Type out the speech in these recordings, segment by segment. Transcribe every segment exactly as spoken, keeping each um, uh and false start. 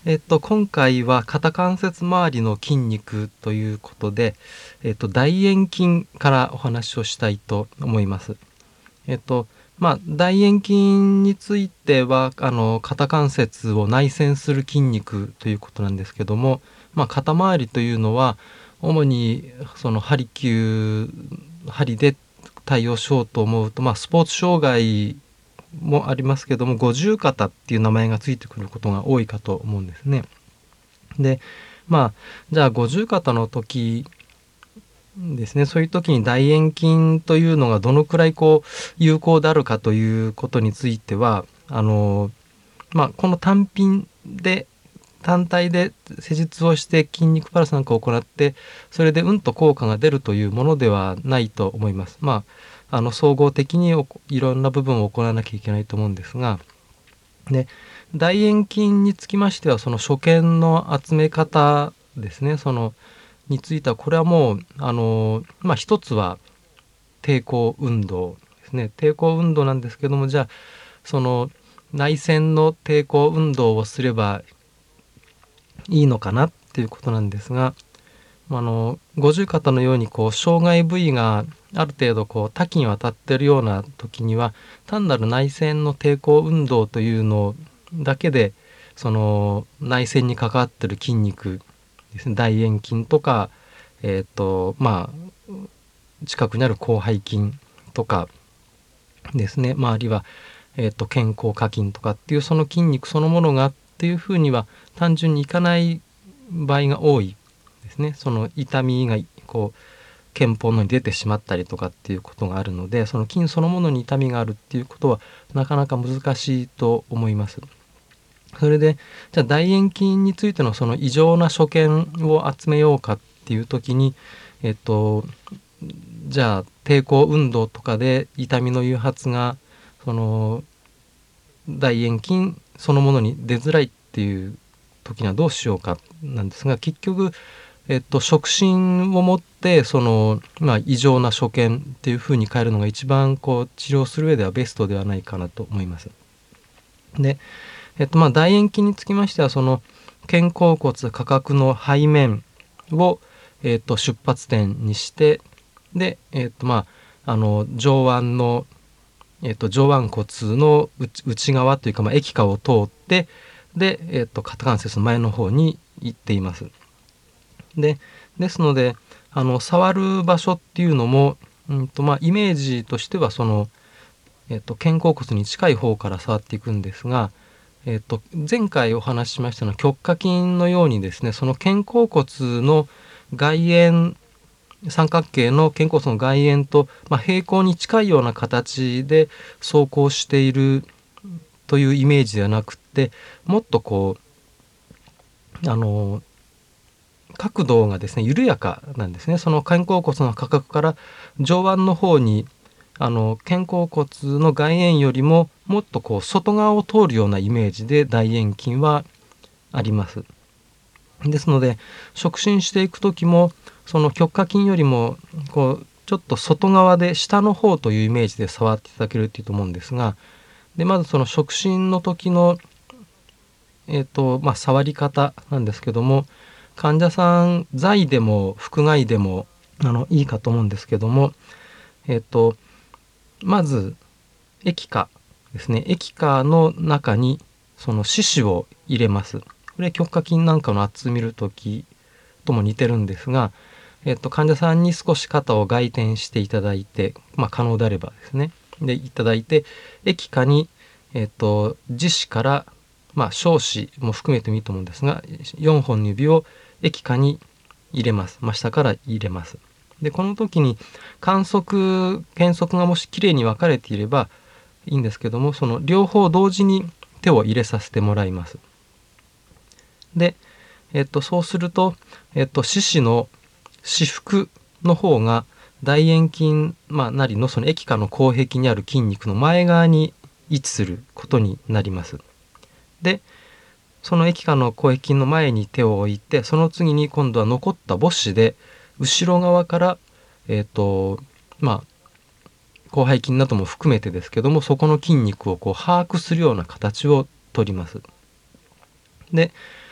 えっと、今回は肩関節周りの筋肉ということで、えっと、大円筋からお話をしたいと思います。えっと、まあ、大円筋については、あの、肩関節を内旋する筋肉ということなんですけども、まあ、肩周りというのは、主に、その、針球、針で対応しようと思うと、まあ、スポーツ障害もありますけども、五十肩っていう名前がついてくることが多いかと思うんですね。で、まあ、じゃあ五十肩の時ですね、そういう時に大円筋というのがどのくらいこう有効であるかということについては、あの、まあ、この単品で単体で施術をして筋肉パルスなんかを行って、それでうんと効果が出るというものではないと思います。まあ、あの総合的にいろんな部分を行わなきゃいけないと思うんですが、で、大円筋につきましては、その所見の集め方ですね、そのについては、これはもう、あの、まあ、一つは抵抗運動ですね。抵抗運動なんですけども、じゃあ、その内旋の抵抗運動をすればいいのかなっていうことなんですが、あの五十肩のようにこう障害部位がある程度こう多岐にわたっているような時には、単なる内旋の抵抗運動というのだけで、その内旋に関わっている筋肉ですね、大円筋とか、えっとまあ近くにある広背筋とかですね、まあ、あるいは、えっと肩甲下筋とかっていうその筋肉そのものがっていうふうには単純にいかない場合が多いですね。その痛みがこう肩峰のに出てしまったりとかっていうことがあるので、その筋そのものに痛みがあるっていうことはなかなか難しいと思います。それで、じゃあ大円筋についてのその異常な所見を集めようかっていう時に、えっとじゃあ抵抗運動とかで痛みの誘発がその大円筋そのものに出づらいっていう時にはどうしようかなんですが、結局、えっと、触診をもってその、まあ、異常な所見っていうふうに変えるのが一番こう治療する上ではベストではないかなと思います。で、えっと、まあ大円筋につきましては、その肩甲骨下角の背面を、えっと、出発点にして、で、えっとまあ、あの上腕の、えっと、上腕骨の内側というか、まあ、液下を通って、で、えっと、肩関節の前の方に行っています。で、ですので、あの触る場所っていうのも、うんとまあ、イメージとしてはその、えっと、肩甲骨に近い方から触っていくんですが、えっと、前回お話ししましたのは極下筋のようにですね、その肩甲骨の外縁、三角形の肩甲骨の外縁と、まあ、平行に近いような形で走行しているというイメージではなくて、もっとこうあの角度がですね緩やかなんですね。その肩甲骨の下角から上腕の方に、あの肩甲骨の外縁よりももっとこう外側を通るようなイメージで大円筋はあります。ですので触診していく時もその極下筋よりもこうちょっと外側で下の方というイメージで触っていただけるといいと思うんですが、でまずその触診の時の、えーとまあ、触り方なんですけども、患者さん在でも腹外でもあのいいかと思うんですけども、えっとまず液下ですね、液下の中にその四肢を入れます。これ極下筋なんかの圧見るときとも似てるんですが、えっと、患者さんに少し肩を外転していただいて、まあ、可能であればですね、でいただいて、液下に、えっと、自肢から、まあ、小肢も含めてもいいと思うんですが、よんほんの指を液下に入れます。真下から入れます。で、この時に観測、検測がもしきれいに分かれていればいいんですけども、その両方同時に手を入れさせてもらいます。で、えっと、そうすると、えっと、四肢の四腹の方が大円筋、まあ、なりのその液下の後壁にある筋肉の前側に位置することになります。で、その液下の後壁筋の前に手を置いて、その次に今度は残った母趾で後ろ側から、えっと、まあ、広背筋なども含めてですけども、そこの筋肉をこう把握するような形をとります。で、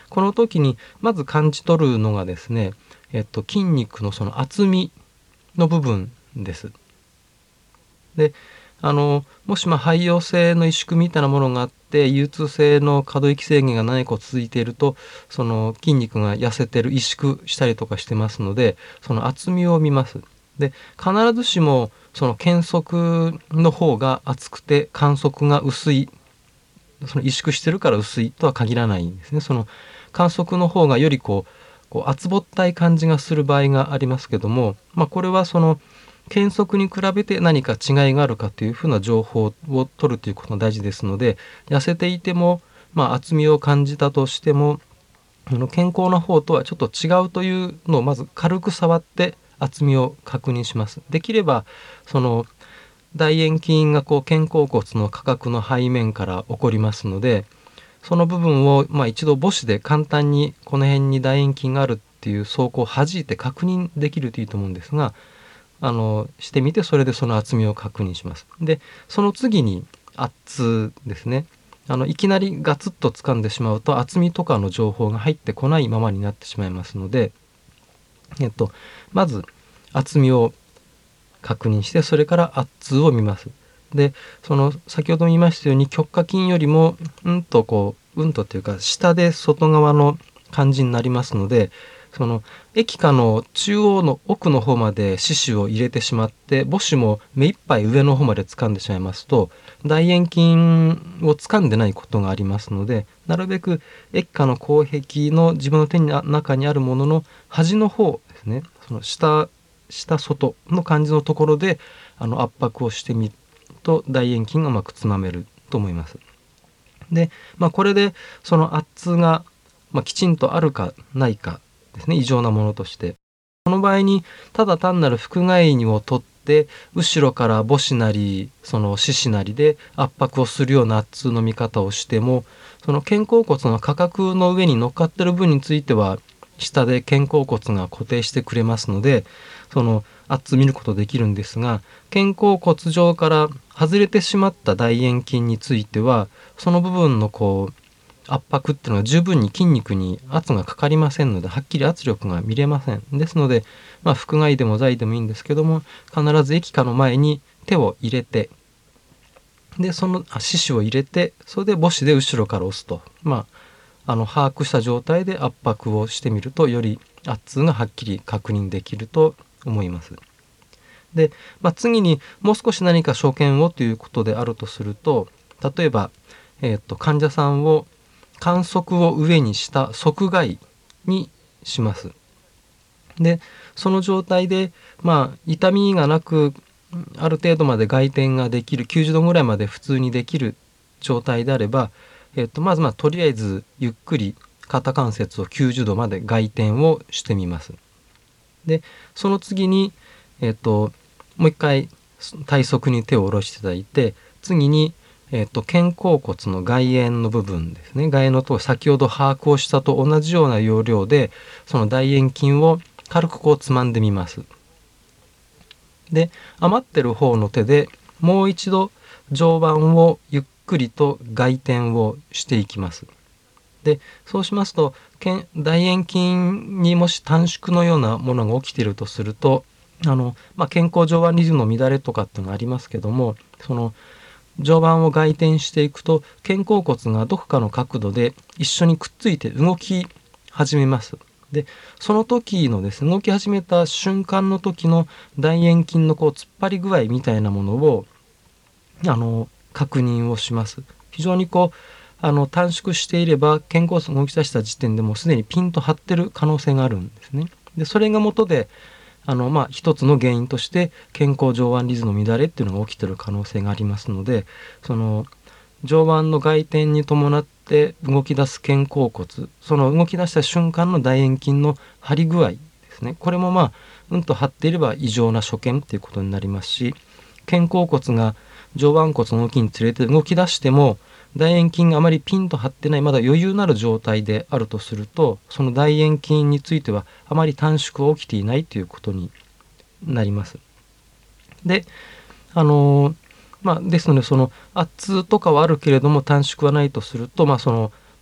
この時にまず感じ取るのがですね、えっと、筋肉のその厚みの部分です。であのもしまあ肺葉性の萎縮みたいなものがあって有痛性の可動域制限が何個続いているとその筋肉が痩せてる萎縮したりとかしてますのでその厚みを見ます。で必ずしもその腱束の方が厚くて間束が薄いその萎縮してるから薄いとは限らないんですね。その間束の方がよりこう、こう厚ぼったい感じがする場合がありますけども、まあ、これはその腱束に比べて何か違いがあるかというふうな情報を取るということが大事ですので痩せていても、まあ、厚みを感じたとしてもあの健康な方とはちょっと違うというのをまず軽く触って厚みを確認します。できればその大円筋がこう肩甲骨の下角の背面から起こりますのでその部分をまあ一度母子で簡単にこの辺に大円筋があるっていう走行を弾いて確認できるといいと思うんですがあのしてみてそれでその厚みを確認します。でその次に圧ですね。あのいきなりガツッと掴んでしまうと厚みとかの情報が入ってこないままになってしまいますので、えっと、まず厚みを確認してそれから圧を見ます。でその先ほども言いましたように極下筋よりもうんとこううんとっていうか下で外側の感じになりますのでその液下の中央の奥の方まで四肢を入れてしまって母子も目いっぱい上の方まで掴んでしまいますと大円筋を掴んでないことがありますのでなるべく液下の後壁の自分の手の中にあるものの端の方ですねその下下外の感じのところであの圧迫をしてみると大円筋がうまくつまめると思います。で、まあ、これでその圧が、まあ、きちんとあるかないかですね異常なものとしてこの場合にただ単なる腹外にを取って後ろから母子なりその四肢なりで圧迫をするような圧の見方をしてもその肩甲骨の下角の上に乗っかってる分については下で肩甲骨が固定してくれますのでその圧見ることできるんですが肩甲骨上から外れてしまった大円筋についてはその部分のこう圧迫っていうのは十分に筋肉に圧がかかりませんのではっきり圧力が見れません。ですので、まあ、腹外でも在でもいいんですけども必ず液下の前に手を入れてでその四肢を入れてそれで母子で後ろから押すとまああの把握した状態で圧迫をしてみるとより圧がはっきり確認できると思います。で、まあ、次にもう少し何か所見をということであるとすると例えば、えー、と患者さんを間束を上にした側外にします。でその状態で、まあ、痛みがなくある程度まで外転ができるきゅうじゅうどぐらいまで普通にできる状態であればえっと、まずまあとりあえずゆっくり肩関節をきゅうじゅうどまで外転をしてみます。でその次に、えっと、もう一回体側に手を下ろしていただいて次に、えっと、肩甲骨の外縁の部分ですね外縁のところ先ほど把握をしたと同じような要領でその大円筋を軽くこうつまんでみます。で余ってる方の手でもう一度上腕をゆっくりと外転をしていきます。でそうしますと大円筋にもし短縮のようなものが起きているとするとあの、まあ、健康上腕リズムの乱れとかっていうのがありますけどもその上腕を外転していくと肩甲骨がどこかの角度で一緒にくっついて動き始めます。でその時のですね動き始めた瞬間の時の大円筋のこう突っ張り具合みたいなものをあの確認をします。非常にこうあの短縮していれば肩甲骨が動き出した時点でもうすでにピンと張ってる可能性があるんですね。でそれが元であの、まあ、一つの原因として健康上腕リズムの乱れっていうのが起きてる可能性がありますのでその上腕の外転に伴って動き出す肩甲骨その動き出した瞬間の大円筋の張り具合ですねこれもまあうんと張っていれば異常な所見っていうことになりますし肩甲骨が上腕骨の動きにつれて動き出しても大円筋があまりピンと張ってないまだ余裕のある状態であるとするとその大円筋についてはあまり短縮が起きていないということになります。であのーまあ、ですのでその圧とかはあるけれども短縮はないとすると、まあ、その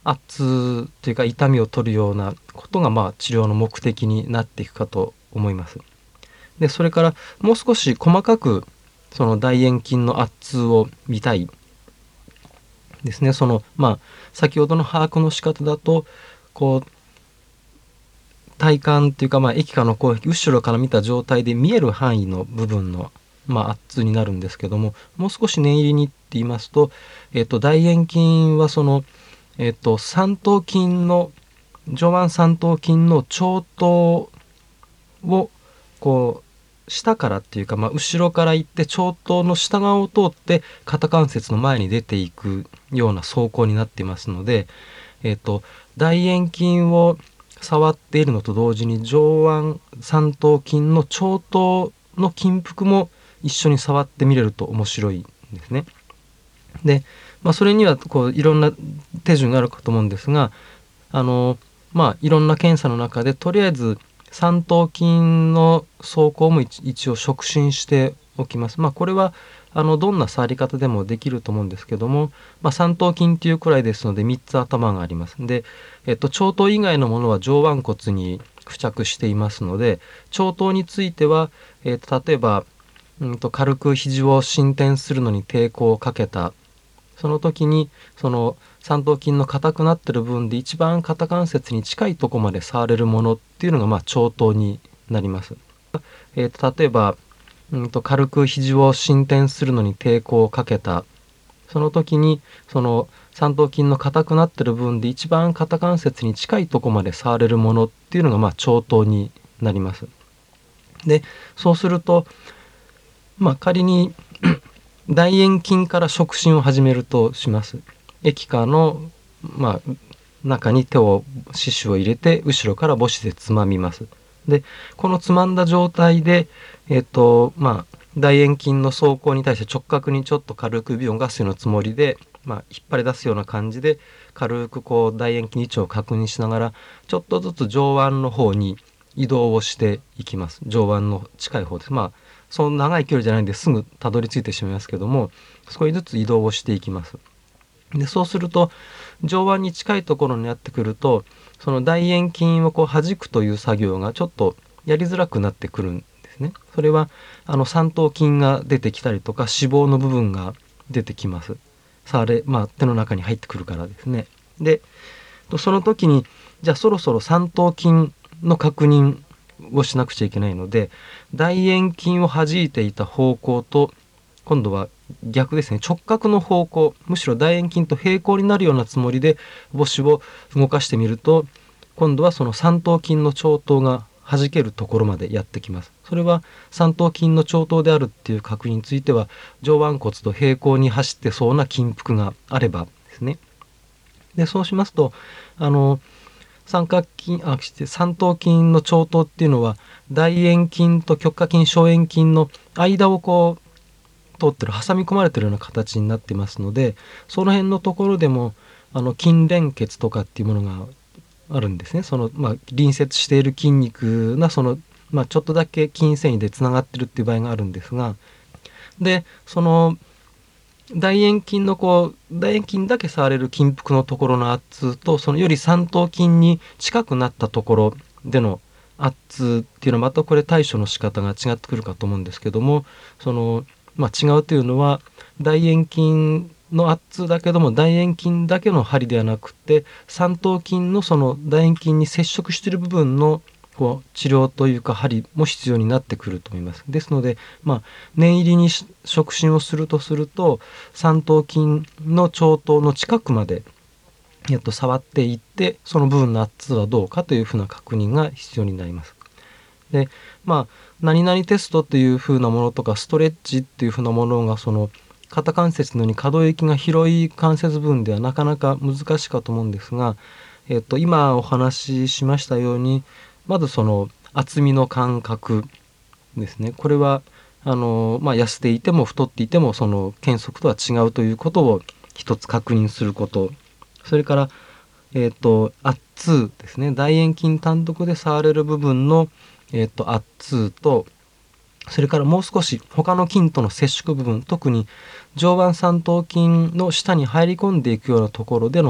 圧というか痛みを取るようなことがまあ治療の目的になっていくかと思います。でそれからもう少し細かくその大円筋の圧痛を見たいですね。そのまあ先ほどの把握の仕方だとこう体幹っていうかまあ液化の攻撃後ろから見た状態で見える範囲の部分のまあ圧痛になるんですけども、もう少し念入りにって言いますと、えっと大円筋はそのえっと三頭筋の上腕三頭筋の長頭をこう下からっていうか、まあ、後ろから行って長頭の下側を通って肩関節の前に出ていくような走行になっていますので、えっと大円筋を触っているのと同時に上腕三頭筋の長頭の筋腹も一緒に触ってみれると面白いんですね。で、まあ、それにはこういろんな手順があるかと思うんですが、あのまあいろんな検査の中でとりあえず三頭筋の走行も一応触診しておきます。まあこれはあのどんな触り方でもできると思うんですけども、まあ、三頭筋っていうくらいですのでみっつ頭があります。で、えっと、長頭以外のものは上腕骨に付着していますので、長頭については、えっと、例えば、うんと軽く肘を伸展するのに抵抗をかけたその時にその三頭筋の硬くなってる部分で一番肩関節に近いところまで触れるものっていうのがまあ長頭になります。えー、と例えば、うんと軽く肘を伸展するのに抵抗をかけたその時にその三頭筋の硬くなってる部分で一番肩関節に近いところまで触れるものっていうのがまあ長頭になります。でそうするとまあ仮に大円筋から触診を始めるとします。液下の、まあ、中に手を四肢を入れて後ろから母子でつまみます。でこのつまんだ状態で、えっとまあ、大円筋の走行に対して直角にちょっと軽く指を動かすようなつもりで、まあ、引っ張り出すような感じで軽くこう大円筋の位置を確認しながらちょっとずつ上腕の方に移動をしていきます。上腕の近い方です。まあその長い距離じゃないんですぐたどり着いてしまいますけども少しずつ移動をしていきます。でそうすると上腕に近いところにやってくるとその大円筋をこう弾くという作業がちょっとやりづらくなってくるんですね。それはあの三頭筋が出てきたりとか脂肪の部分が出てきます。さあれ、まあ、手の中に入ってくるからですね。でその時にじゃあそろそろ三頭筋の確認をしなくちゃいけないので大円筋を弾いていた方向と今度は逆ですね直角の方向むしろ大円筋と平行になるようなつもりで母子を動かしてみると今度はその三頭筋の長頭が弾けるところまでやってきます。それは三頭筋の長頭であるっていう確認については上腕骨と平行に走ってそうな筋腹があればですね。でそうしますとあの三角筋あ三頭筋の長頭っていうのは大円筋と極下筋小円筋の間をこう通ってる挟み込まれてるような形になっていますのでその辺のところでもあの筋連結とかっていうものがあるんですね。その、まあ、隣接している筋肉がその、まあ、ちょっとだけ筋繊維でつながってるっていう場合があるんですがでその大円筋のこう大円筋だけ触れる筋腹のところの圧痛とそのより三頭筋に近くなったところでの圧痛っていうのはまたこれ対処の仕方が違ってくるかと思うんですけどもその、まあ、違うというのは大円筋の圧痛だけども大円筋だけの針ではなくて三頭筋のその大円筋に接触している部分のこう治療というか針も必要になってくると思います。ですので、まあ、念入りに触診をするとすると三頭筋の長頭の近くまで、えっと、触っていってその部分の圧痛はどうかというふうな確認が必要になります。でまあ何々テストというふうなものとかストレッチっていうふうなものがその肩関節のように可動域が広い関節部分ではなかなか難しいかと思うんですが、えっと、今お話ししましたようにまずその厚みの感覚ですね。これはあの、まあ、痩せていても太っていてもその原則とは違うということを一つ確認すること。それから、えっと、圧痛ですね。大円筋単独で触れる部分の、えっと、圧痛とそれからもう少し他の筋との接触部分特に上腕三頭筋の下に入り込んでいくようなところでの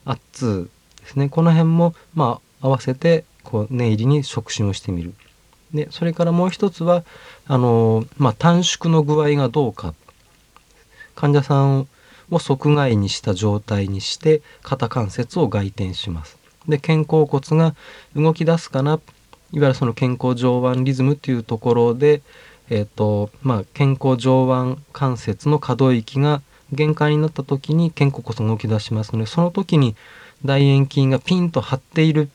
圧痛ですね、この辺もまあ合わせてこう念入りに触診をしてみる。でそれからもう一つはあの、まあ、短縮の具合がどうか、患者さんを側外にした状態にして肩関節を外転します。で肩甲骨が動き出すかな、いわゆるその肩甲上腕リズムというところで、えーとまあ、肩甲上腕関節の可動域が限界になった時に肩甲骨が動き出しますので、その時に大円筋がピンと張っている。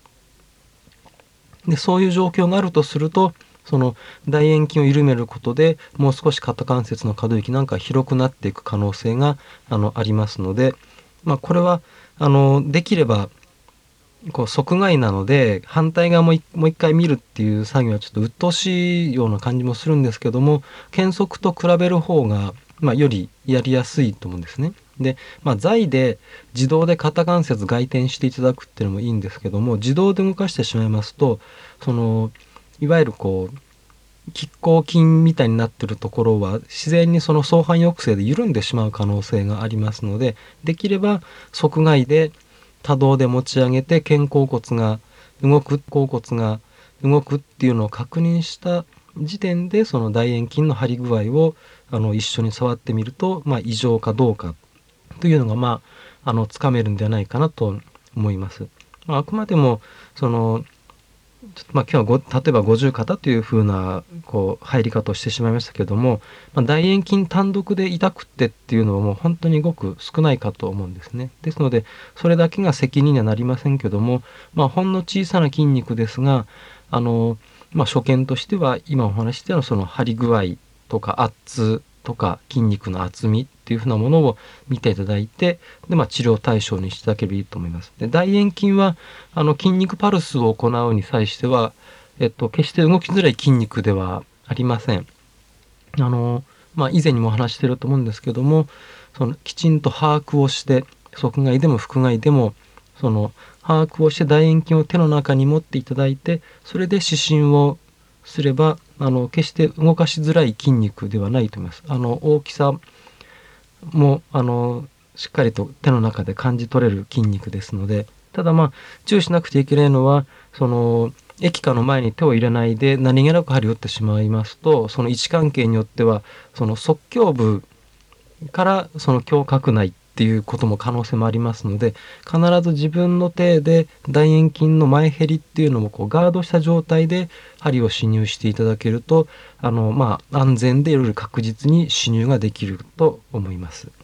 でそういう状況があるとすると、その大円筋を緩めることでもう少し肩関節の可動域なんか広くなっていく可能性があのありますので、まあ、これはあのできればこう側外なので反対側もいもう一回見るっていう作業はちょっと鬱陶しいような感じもするんですけども、検測と比べる方が、まあ、よりやりやすいと思うんですね。で、まあ、座位で自動で肩関節外転していただくっていうのもいいんですけども、自動で動かしてしまいますと、そのいわゆるこう拮抗筋みたいになってるところは自然にその相反抑制で緩んでしまう可能性がありますので、できれば側外で多動で持ち上げて肩甲骨が動く、甲骨が動くっていうのを確認した時点でその大円筋の張り具合をあの一緒に触ってみると、まあ、異常かどうかというのがまああのつかめるんではないかなと思います。まあ、あくまでもそのちょっとまあ今日はご例えば五十肩というふうなこう入り方をしてしまいましたけども、まあ、大円筋単独で痛くってっていうのはもう本当にごく少ないかと思うんですね。ですのでそれだけが責任にはなりませんけども、まあ、ほんの小さな筋肉ですが、あの、まあ、所見としては今お話ししたようなその張り具合とか圧とか筋肉の厚みっていうふうなものを見ていただいて、で、まあ、治療対象にしていただければいいと思います。で大円筋はあの筋肉パルスを行うに際しては、えっと、決して動きづらい筋肉ではありません。あの、まあ、以前にもお話していると思うんですけども、そのきちんと把握をして側外でも腹外でもその把握をして大円筋を手の中に持っていただいて、それで指針をすればあの決して動かしづらい筋肉ではないと思います。あの大きさもあのしっかりと手の中で感じ取れる筋肉ですので、ただまあ注意しなくちゃいけないのはその液下の前に手を入れないで何気なく針を打ってしまいますと、その位置関係によってはその側胸部からその胸郭内っていうことも可能性もありますので、必ず自分の手で大円筋の前へりっていうのもこうガードした状態で針を刺入していただけると、あのまあ安全でより確実に刺入ができると思います。